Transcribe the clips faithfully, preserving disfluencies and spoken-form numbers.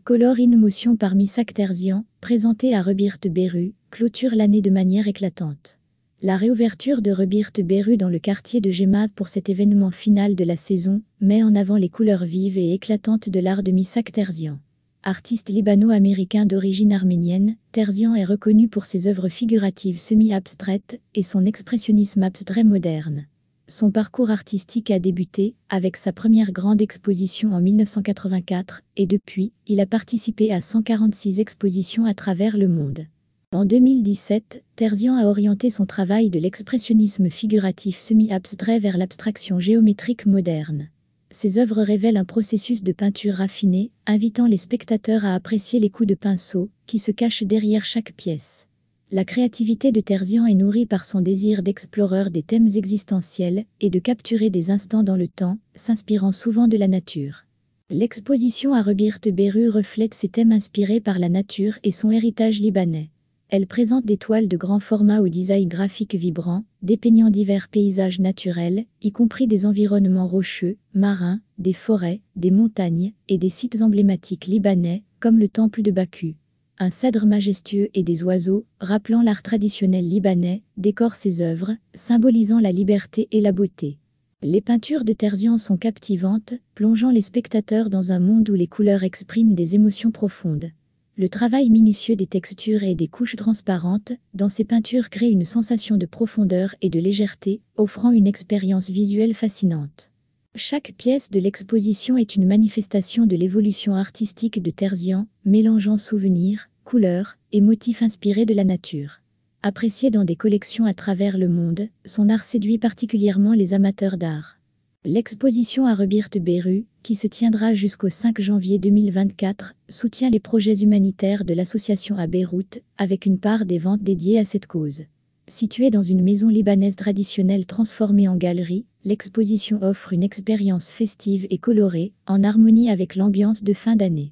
Color in Motion par Missak Terzian, présenté à Rebirth Beru, clôture l'année de manière éclatante. La réouverture de Rebirth Beru dans le quartier de Jemad pour cet événement final de la saison met en avant les couleurs vives et éclatantes de l'art de Missak Terzian. Artiste libano-américain d'origine arménienne, Terzian est reconnu pour ses œuvres figuratives semi-abstraites et son expressionnisme abstrait moderne. Son parcours artistique a débuté avec sa première grande exposition en mille neuf cent quatre-vingt-quatre et depuis, il a participé à cent quarante-six expositions à travers le monde. En deux mille dix-sept, Terzian a orienté son travail de l'expressionnisme figuratif semi-abstrait vers l'abstraction géométrique moderne. Ses œuvres révèlent un processus de peinture raffiné, invitant les spectateurs à apprécier les coups de pinceau qui se cachent derrière chaque pièce. La créativité de Terzian est nourrie par son désir d'explorer des thèmes existentiels et de capturer des instants dans le temps, s'inspirant souvent de la nature. L'exposition à Rebirth Beru reflète ces thèmes inspirés par la nature et son héritage libanais. Elle présente des toiles de grand format au design graphique vibrant, dépeignant divers paysages naturels, y compris des environnements rocheux, marins, des forêts, des montagnes et des sites emblématiques libanais, comme le temple de Baku. Un cèdre majestueux et des oiseaux, rappelant l'art traditionnel libanais, décorent ses œuvres, symbolisant la liberté et la beauté. Les peintures de Terzian sont captivantes, plongeant les spectateurs dans un monde où les couleurs expriment des émotions profondes. Le travail minutieux des textures et des couches transparentes dans ces peintures crée une sensation de profondeur et de légèreté, offrant une expérience visuelle fascinante. Chaque pièce de l'exposition est une manifestation de l'évolution artistique de Terzian, mélangeant souvenirs, couleurs et motifs inspirés de la nature. Apprécié dans des collections à travers le monde, son art séduit particulièrement les amateurs d'art. L'exposition à Rebirth Beru, qui se tiendra jusqu'au cinq janvier deux mille vingt-quatre, soutient les projets humanitaires de l'association à Beyrouth, avec une part des ventes dédiées à cette cause. Située dans une maison libanaise traditionnelle transformée en galerie, l'exposition offre une expérience festive et colorée, en harmonie avec l'ambiance de fin d'année.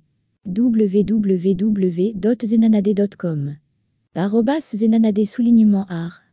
w w w point zenanade point com arobase zenanade soulignement art